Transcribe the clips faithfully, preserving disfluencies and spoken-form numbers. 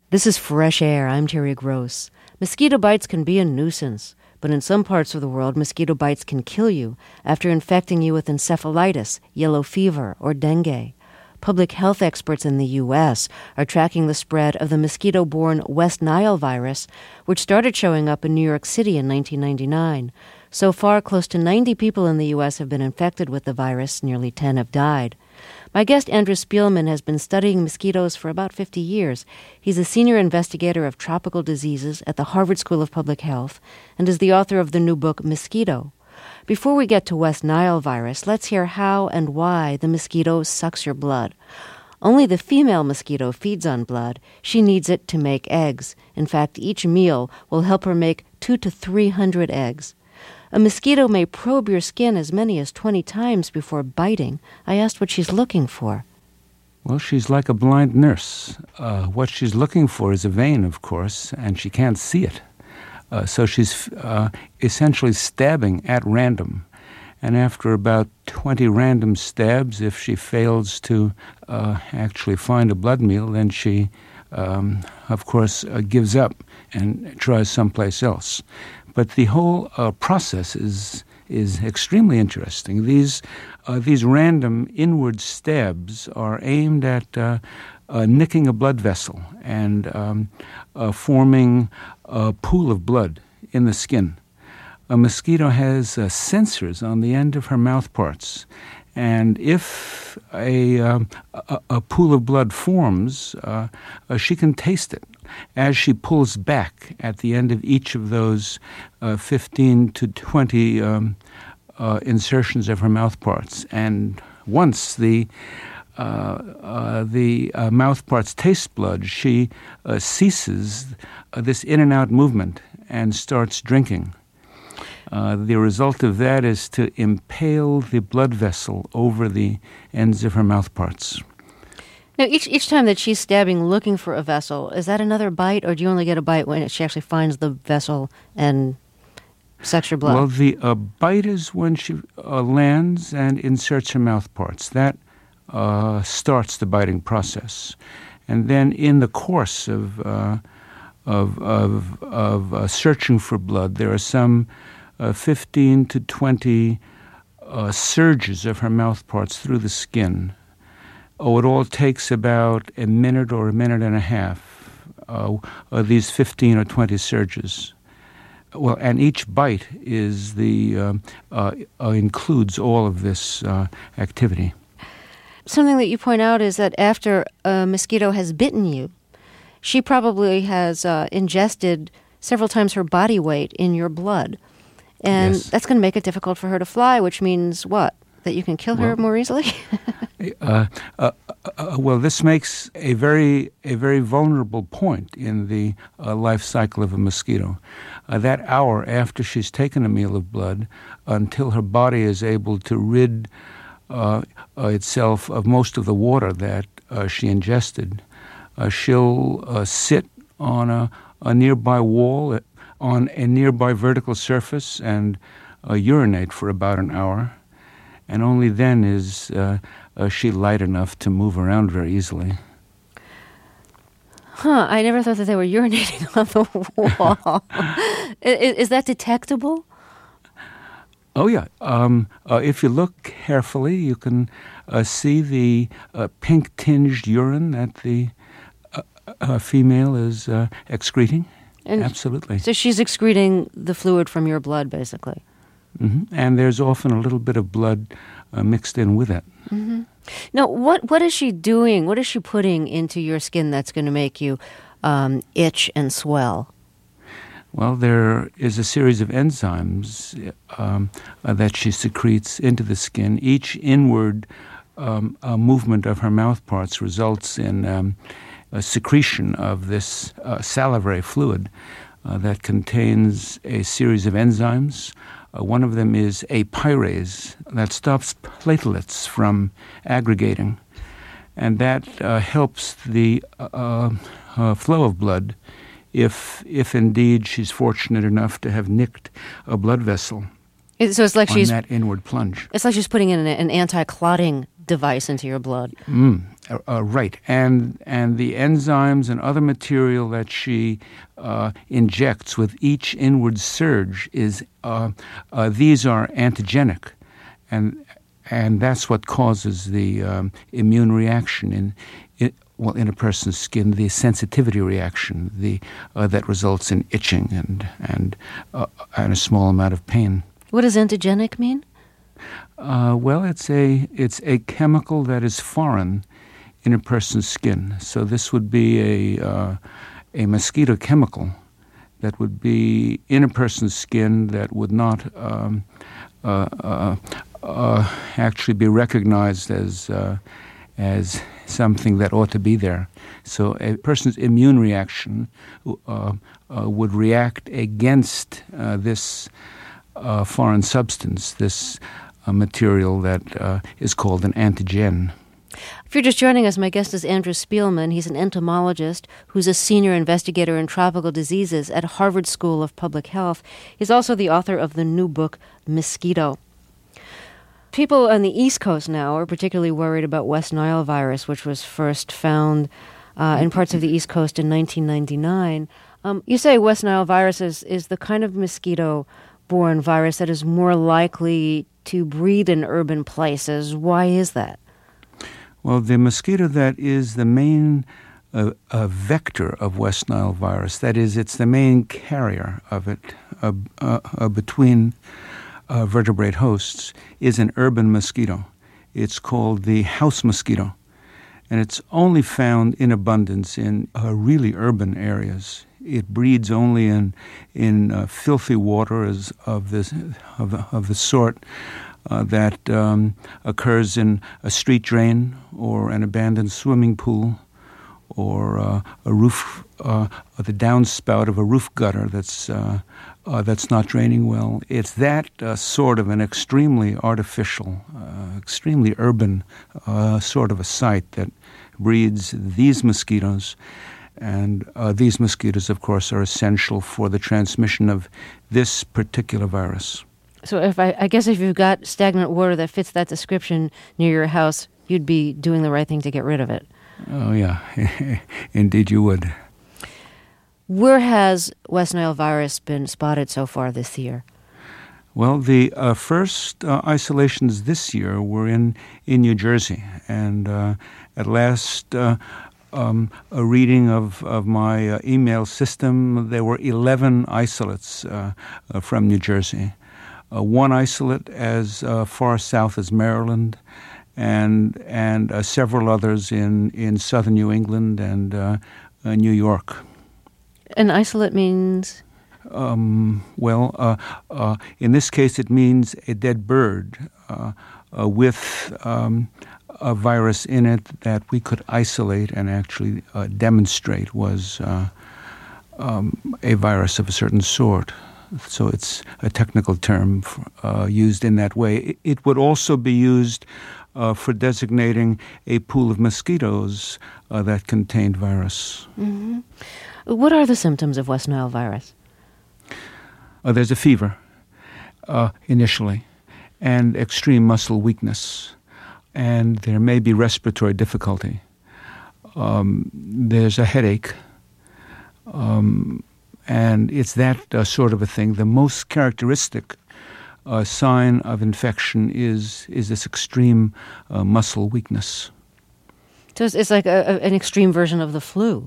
This is Fresh Air. I'm Terry Gross. Mosquito bites can be a nuisance, but in some parts of the world, mosquito bites can kill you after infecting you with encephalitis, yellow fever, or dengue. Public health experts in the U S are tracking the spread of the mosquito-borne West Nile virus, which started showing up in New York City in nineteen ninety-nine. So far, close to ninety people in the U S have been infected with the virus. Nearly ten have died. My guest, Andrew Spielman, has been studying mosquitoes for about fifty years. He's a senior investigator of tropical diseases at the Harvard School of Public Health and is the author of the new book, Mosquito. Before we get to West Nile virus, let's hear how and why the mosquito sucks your blood. Only the female mosquito feeds on blood. She needs it to make eggs. In fact, each meal will help her make two to three hundred eggs. A mosquito may probe your skin as many as twenty times before biting. I asked what she's looking for. Well, she's like a blind nurse. Uh, what she's looking for is a vein, of course, and she can't see it. Uh, so she's uh, essentially stabbing at random. And after about twenty random stabs, if she fails to uh, actually find a blood meal, then she, um, of course, uh, gives up and tries someplace else. But the whole uh, process is is extremely interesting. These uh, these random inward stabs are aimed at uh, uh, nicking a blood vessel and um, uh, forming a pool of blood in the skin. A mosquito has uh, sensors on the end of her mouth parts, and if a, um, a, a pool of blood forms, uh, uh, she can taste it as she pulls back at the end of each of those uh, fifteen to twenty um, uh, insertions of her mouth parts. And once the uh, uh, the uh, mouth parts taste blood, she uh, ceases uh, this in and out movement and starts drinking. Uh, the result of that is to impale the blood vessel over the ends of her mouth parts. Now, each each time that she's stabbing, looking for a vessel, is that another bite, or do you only get a bite when she actually finds the vessel and sucks your blood? Well, the uh, bite is when she uh, lands and inserts her mouth parts. That uh, starts the biting process. And then in the course of uh, of of, of uh, searching for blood, there are some uh, fifteen to twenty uh, surges of her mouth parts through the skin. Oh, it all takes about a minute or a minute and a half, uh, uh, these fifteen or twenty surges. Well, and each bite is the um, uh, uh, includes all of this uh, activity. Something that you point out is that after a mosquito has bitten you, she probably has uh, ingested several times her body weight in your blood. And yes. That's going to make it difficult for her to fly, which means what? That you can kill her well, more easily? uh, uh, uh, well, this makes a very a very vulnerable point in the uh, life cycle of a mosquito. Uh, that hour after she's taken a meal of blood, until her body is able to rid uh, uh, itself of most of the water that uh, she ingested, uh, she'll uh, sit on a, a nearby wall, on a nearby vertical surface, and uh, urinate for about an hour. And only then is uh, uh, she light enough to move around very easily. Huh, I never thought that they were urinating on the wall. is, is that detectable? Oh, yeah. Um, uh, if you look carefully, you can uh, see the uh, pink-tinged urine that the uh, uh, female is uh, excreting. And Absolutely. So she's excreting the fluid from your blood, basically. Mm-hmm. And there's often a little bit of blood uh, mixed in with it. Mm-hmm. Now, what what is she doing? What is she putting into your skin that's going to make you um, itch and swell? Well, there is a series of enzymes um, uh, that she secretes into the skin. Each inward um, uh, movement of her mouth parts results in um, a secretion of this uh, salivary fluid uh, that contains a series of enzymes. Uh, one of them is a pyrase that stops platelets from aggregating, and that uh, helps the uh, uh, flow of blood if, if indeed she's fortunate enough to have nicked a blood vessel. So it's like on she's that inward plunge. It's like she's putting in an, an anti-clotting device into your blood. Mm, Uh, uh, right, and and the enzymes and other material that she uh, injects with each inward surge is uh, uh, these are antigenic, and and that's what causes the um, immune reaction in, in well in a person's skin, the sensitivity reaction, the uh, that results in itching and and uh, and a small amount of pain. What does antigenic mean? Uh, well, it's a it's a chemical that is foreign in a person's skin. So this would be a uh, a mosquito chemical that would be in a person's skin that would not um, uh, uh, uh, actually be recognized as uh, as something that ought to be there. So a person's immune reaction uh, uh, would react against uh, this uh, foreign substance, this uh, material that uh, is called an antigen. If you're just joining us, my guest is Andrew Spielman. He's an entomologist who's a senior investigator in tropical diseases at Harvard School of Public Health. He's also the author of the new book, Mosquito. People on the East Coast now are particularly worried about West Nile virus, which was first found uh, in parts of the East Coast in nineteen ninety-nine. Um, you say West Nile virus is, is the kind of mosquito-borne virus that is more likely to breed in urban places. Why is that? Well, the mosquito that is the main uh, uh, vector of West Nile virus, that is, it's the main carrier of it uh, uh, uh, between uh, vertebrate hosts, is an urban mosquito. It's called the house mosquito, and it's only found in abundance in uh, really urban areas. It breeds only in in uh, filthy water as of this of of the sort Uh, that um, occurs in a street drain or an abandoned swimming pool or uh, a roof, uh, the downspout of a roof gutter that's uh, uh, that's not draining well. It's that uh, sort of an extremely artificial, uh, extremely urban uh, sort of a site that breeds these mosquitoes. And uh, these mosquitoes, of course, are essential for the transmission of this particular virus. So if I, I guess if you've got stagnant water that fits that description near your house, you'd be doing the right thing to get rid of it. Oh, yeah. Indeed you would. Where has West Nile virus been spotted so far this year? Well, the uh, first uh, isolations this year were in, in New Jersey. And uh, at last uh, um, a reading of, of my uh, email system, there were eleven isolates uh, uh, from New Jersey. Uh, one isolate as uh, far south as Maryland, and and uh, several others in, in southern New England and uh, uh, New York. An isolate means? Um, well, uh, uh, in this case, it means a dead bird uh, uh, with um, a virus in it that we could isolate and actually uh, demonstrate was uh, um, a virus of a certain sort. So it's a technical term uh, used in that way. It would also be used uh, for designating a pool of mosquitoes uh, that contained virus. Mm-hmm. What are the symptoms of West Nile virus? Uh, there's a fever uh, initially, and extreme muscle weakness, and there may be respiratory difficulty. Um, there's a headache. Um, And it's that uh, sort of a thing. The most characteristic uh, sign of infection is is this extreme uh, muscle weakness. So it's, it's like a, a, an extreme version of the flu.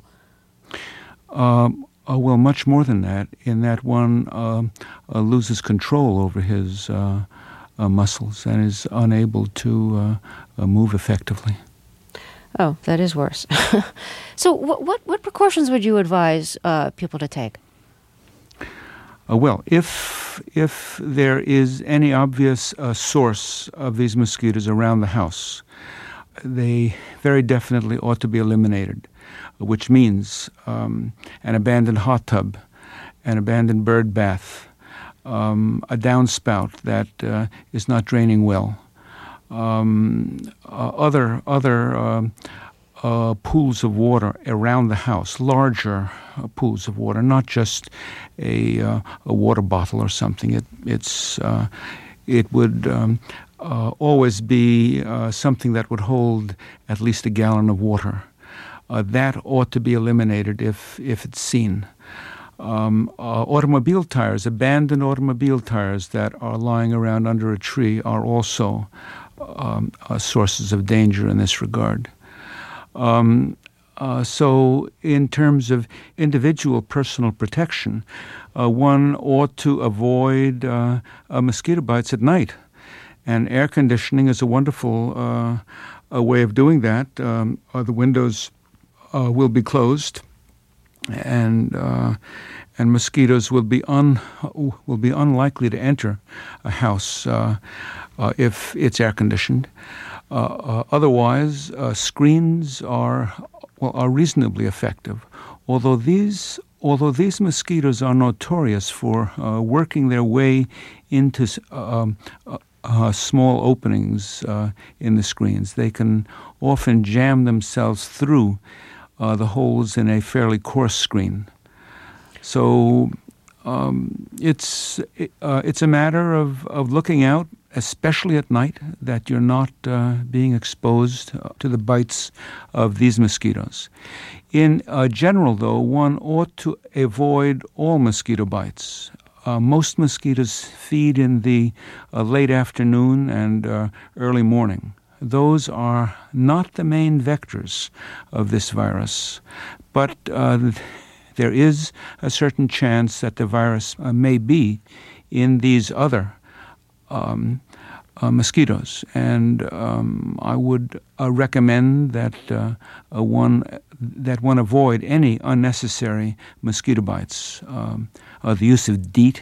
Um, uh, well, much more than that, in that one uh, uh, loses control over his uh, uh, muscles and is unable to uh, uh, move effectively. Oh, that is worse. So what, what, what precautions would you advise uh, people to take? Uh, well, if if there is any obvious uh, source of these mosquitoes around the house, they very definitely ought to be eliminated, which means um, an abandoned hot tub, an abandoned bird bath, um, a downspout that uh, is not draining well, um, uh, other other um, uh, pools of water around the house, larger uh, pools of water, not just a uh, a water bottle or something. It it's uh, it would um, uh, always be uh, something that would hold at least a gallon of water. Uh, that ought to be eliminated if, if it's seen. Um, uh, automobile tires, abandoned automobile tires that are lying around under a tree are also um, uh, sources of danger in this regard. Um, uh, so in terms of individual personal protection, uh, one ought to avoid uh, uh, mosquito bites at night. And air conditioning is a wonderful uh, a way of doing that. Um, uh, the windows uh, will be closed, and uh, and mosquitoes will be un will be unlikely to enter a house uh, uh, if it's air conditioned. Uh, uh, otherwise, uh, screens are well are reasonably effective. Although these although these mosquitoes are notorious for uh, working their way into um, uh, uh, small openings uh, in the screens, they can often jam themselves through uh, the holes in a fairly coarse screen. So um, it's uh, it's a matter of, of looking out, especially at night, that you're not uh, being exposed to the bites of these mosquitoes. In uh, general, though, one ought to avoid all mosquito bites. Uh, most mosquitoes feed in the uh, late afternoon and uh, early morning. Those are not the main vectors of this virus, but uh, there is a certain chance that the virus uh, may be in these other um, uh, mosquitoes. And um, I would uh, recommend that uh, uh, one that one avoid any unnecessary mosquito bites. Um, uh, the use of DEET,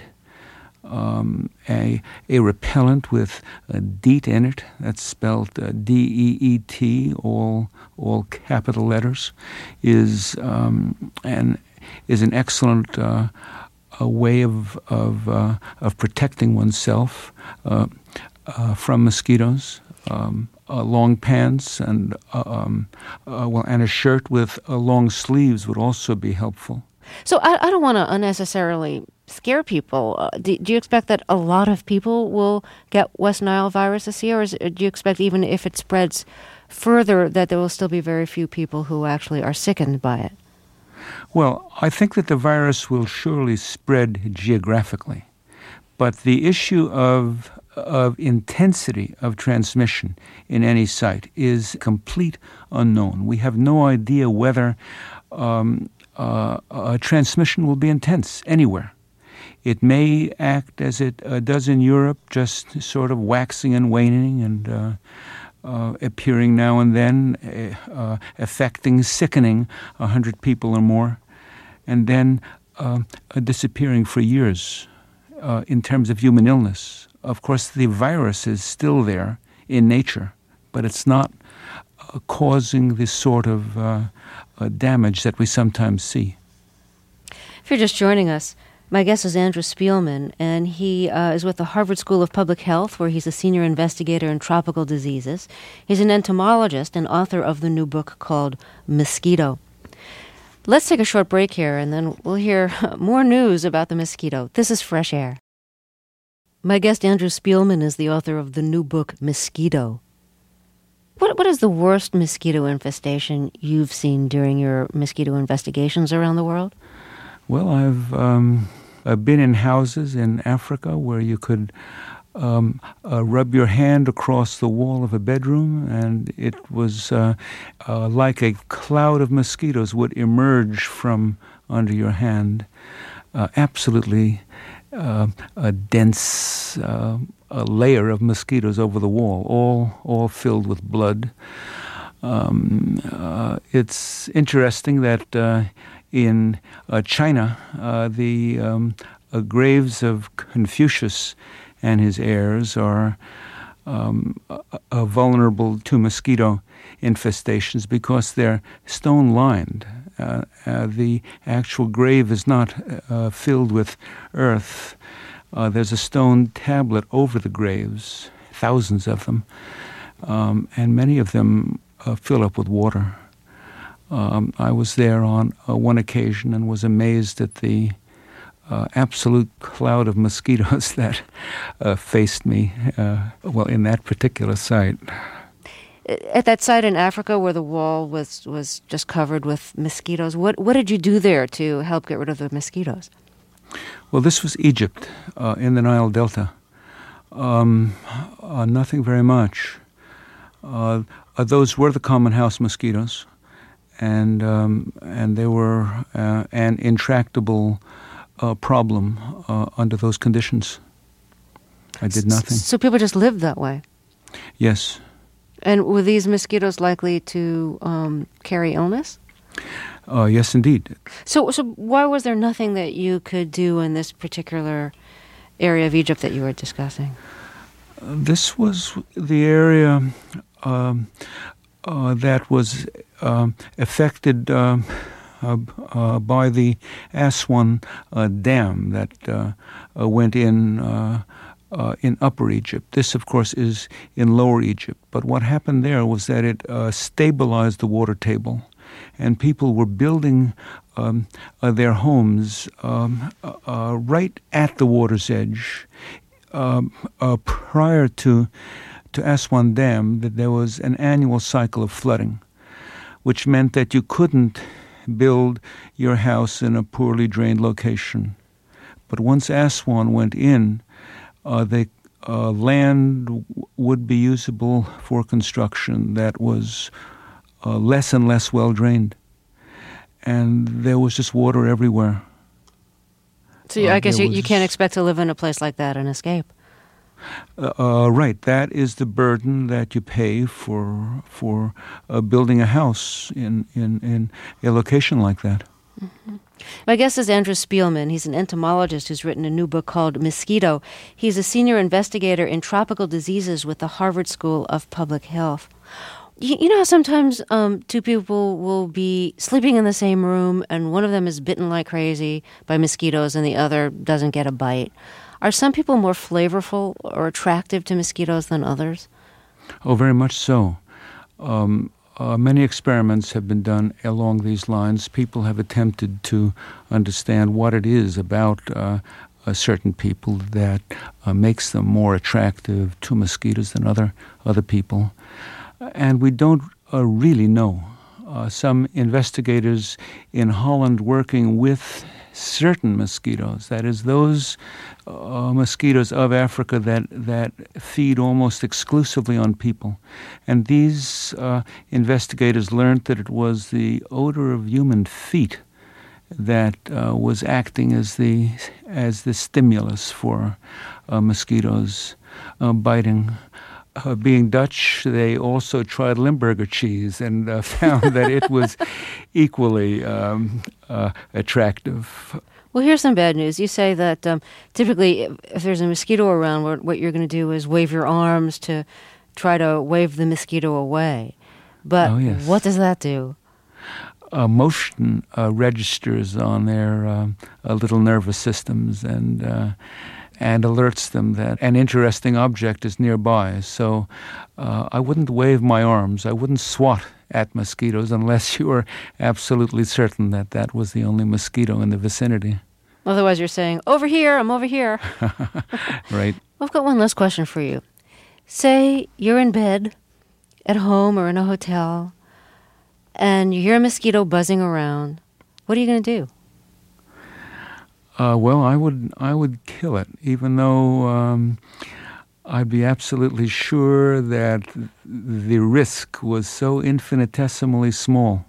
um, a a repellent with uh, DEET in it, that's spelled uh, D E E T, all all capital letters, is um, an is an excellent uh, a way of of uh, of protecting oneself uh, uh, from mosquitoes. Um, uh, long pants and uh, um, uh, well, and a shirt with uh, long sleeves would also be helpful. So I, I don't want to unnecessarily scare people. Uh, do, do you expect that a lot of people will get West Nile virus this year, or is, do you expect even if it spreads further that there will still be very few people who actually are sickened by it? Well, I think that the virus will surely spread geographically, but the issue of of intensity of transmission in any site is complete unknown. We have no idea whether um, uh, uh, transmission will be intense anywhere. It may act as it uh, does in Europe, just sort of waxing and waning and uh, uh, appearing now and then, uh, uh, affecting, sickening a hundred people or more, and then uh, uh, disappearing for years uh, in terms of human illness. Of course, the virus is still there in nature, but it's not uh, causing the sort of uh, uh, damage that we sometimes see. If you're just joining us, my guest is Andrew Spielman, and he uh, is with the Harvard School of Public Health, where he's a senior investigator in tropical diseases. He's an entomologist and author of the new book called Mosquito. Let's take a short break here, and then we'll hear more news about the mosquito. This is Fresh Air. My guest, Andrew Spielman, is the author of the new book, Mosquito. What What is the worst mosquito infestation you've seen during your mosquito investigations around the world? Well, I've, um, I've been in houses in Africa where you could um, uh, rub your hand across the wall of a bedroom, and it was uh, uh, like a cloud of mosquitoes would emerge from under your hand. Uh, absolutely Uh, a dense uh, a layer of mosquitoes over the wall, all all filled with blood. Um, uh, it's interesting that uh, in uh, China, uh, the um, uh, graves of Confucius and his heirs are um, uh, uh, vulnerable to mosquito infestations because they're stone-lined. Uh, uh, the actual grave is not uh, filled with earth. Uh, there's a stone tablet over the graves, thousands of them, um, and many of them uh, fill up with water. Um, I was there on uh, one occasion and was amazed at the uh, absolute cloud of mosquitoes that uh, faced me, uh, well, in that particular site. At that site in Africa where the wall was, was just covered with mosquitoes, what, what did you do there to help get rid of the mosquitoes? Well, this was Egypt, uh, in the Nile Delta. Um, uh, nothing very much. Uh, uh, those were the common house mosquitoes, and um, and they were uh, an intractable uh, problem uh, under those conditions. I did nothing. So people just lived that way? Yes. And were these mosquitoes likely to um, carry illness? Uh, yes, indeed. So, so why was there nothing that you could do in this particular area of Egypt that you were discussing? Uh, this was the area um, uh, that was um, affected um, uh, uh, by the Aswan uh, Dam that uh, uh, went in uh, uh, in Upper Egypt. This, of course, is in Lower Egypt. But what happened there was that it uh, stabilized the water table, and people were building um, uh, their homes um, uh, right at the water's edge. Um, uh, prior to to Aswan Dam, that there was an annual cycle of flooding, which meant that you couldn't build your house in a poorly drained location. But once Aswan went in, uh, the uh, land w- would be usable for construction that was uh, less and less well drained, and there was just water everywhere. So you, I Uh, guess there you, you was- can't expect to live in a place like that and escape. Uh, uh, right, that is the burden that you pay for for uh, building a house in, in, in a location like that. My guest is Andrew Spielman. He's an entomologist who's written a new book called Mosquito. He's a senior investigator in tropical diseases with the Harvard School of Public Health. You, you know how sometimes um, two people will be sleeping in the same room and one of them is bitten like crazy by mosquitoes and the other doesn't get a bite. Are some people more flavorful or attractive to mosquitoes than others? Oh, very much so. Um, uh, many experiments have been done along these lines. People have attempted to understand what it is about uh, uh, certain people that uh, makes them more attractive to mosquitoes than other other people. And we don't uh, really know. Uh, some investigators in Holland working with certain mosquitoes, that is, those uh, mosquitoes of Africa that, that feed almost exclusively on people. And these uh, investigators learned that it was the odor of human feet that uh, was acting as the as the stimulus for uh, mosquitoes uh, biting. Uh, being Dutch, they also tried Limburger cheese and uh, found that it was equally um, uh, attractive. Well, here's some bad news. You say that um, typically if, if there's a mosquito around, what, what you're going to do is wave your arms to try to wave the mosquito away. But Oh, yes. what does that do? Uh, motion uh, registers on their um, uh, little nervous systems and uh, and alerts them that an interesting object is nearby. So uh, I wouldn't wave my arms. I wouldn't swat at mosquitoes unless you were absolutely certain that that was the only mosquito in the vicinity. Otherwise, you're saying, over here, I'm over here. Right. I've got one last question for you. Say you're in bed at home or in a hotel and you hear a mosquito buzzing around. What are you going to do? Uh, well, I would I would kill it, even though um, I'd be absolutely sure that the risk was so infinitesimally small.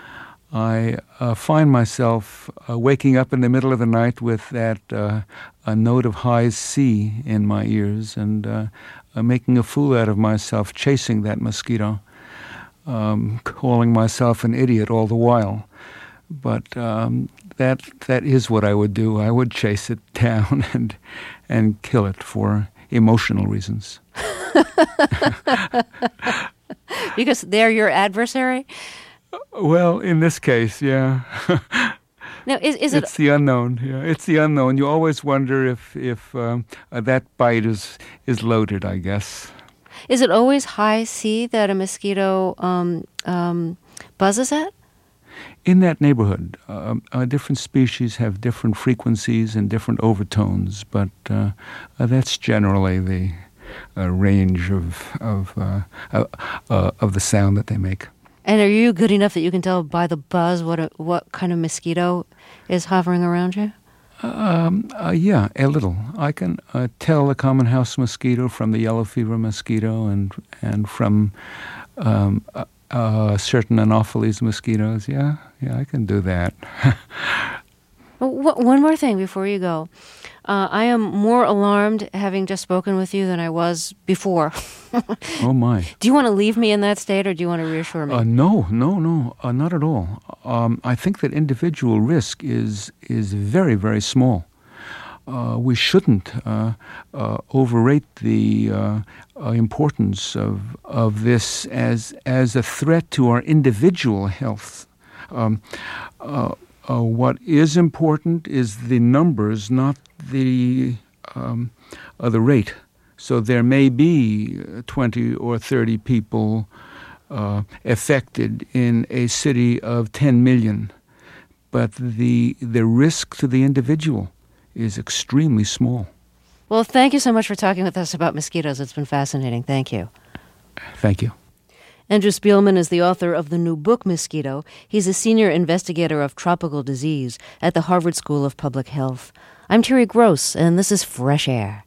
I uh, find myself uh, waking up in the middle of the night with that uh, a note of high C in my ears and uh, uh, making a fool out of myself, chasing that mosquito, um, calling myself an idiot all the while. But um, that that is what I would do. I would chase it down and and kill it for emotional reasons. Because they're your adversary? Well, in this case, yeah. Now, is, is it... It's the unknown. Yeah, it's the unknown. You always wonder if if um, uh, that bite is is loaded, I guess. Is it always high C that a mosquito um, um, buzzes at? in that neighborhood. Uh, uh, different species have different frequencies and different overtones, but uh, uh, that's generally the uh, range of of uh, uh, uh, of the sound that they make. And are you good enough that you can tell by the buzz what a, what kind of mosquito is hovering around you? Um, uh, yeah, a little. I can uh, tell the common house mosquito from the yellow fever mosquito, and and from um, uh, uh, certain Anopheles mosquitoes. Yeah, yeah, I can do that. One more thing before you go. Uh, I am more alarmed having just spoken with you than I was before. Oh, my. Do you want to leave me in that state, or do you want to reassure me? Uh, no, no, no, uh, not at all. Um, I think that individual risk is is very, very small. Uh, we shouldn't uh, uh, overrate the uh, uh, importance of of this as as a threat to our individual health. Um, uh, uh, what is important is the numbers, not the um, uh, the rate. So there may be twenty or thirty people uh, affected in a city of ten million, but the the risk to the individual is extremely small. Well, thank you so much for talking with us about mosquitoes. It's been fascinating. Thank you. Thank you. Andrew Spielman is the author of the new book, Mosquito. He's a senior investigator of tropical disease at the Harvard School of Public Health. I'm Terry Gross, and this is Fresh Air.